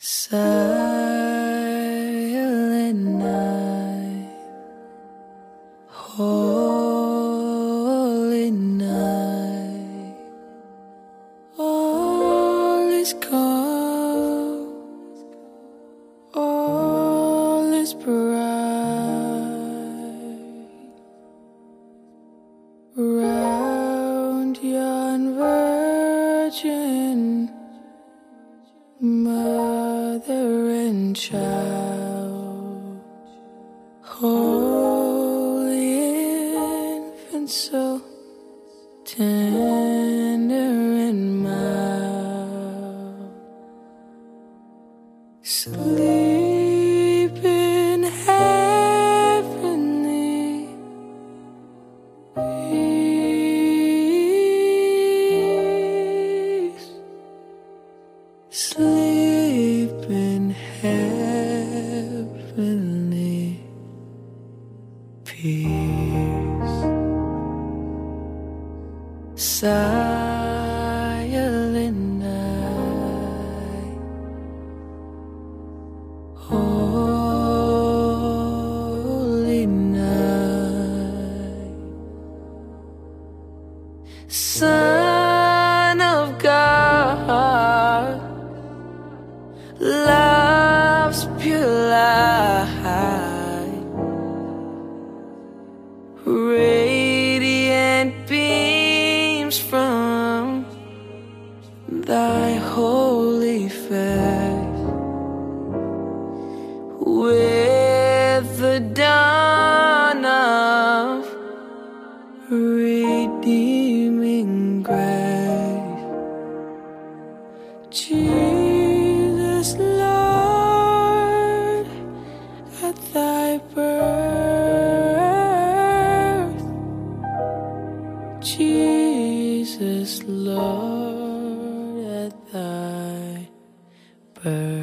Silent night, holy night, all is calm, all is bright, round yon virgin mother and child, holy infant, so tender and mild, sleep in heavenly peace. Sleep in heavenly peace. Silent night, holy night, Son of God, love's pure light, radiant beams from thy holy face, with the dawn of redeeming grace. Jesus, Lord, at thy birth, Jesus, Lord, at thy birth.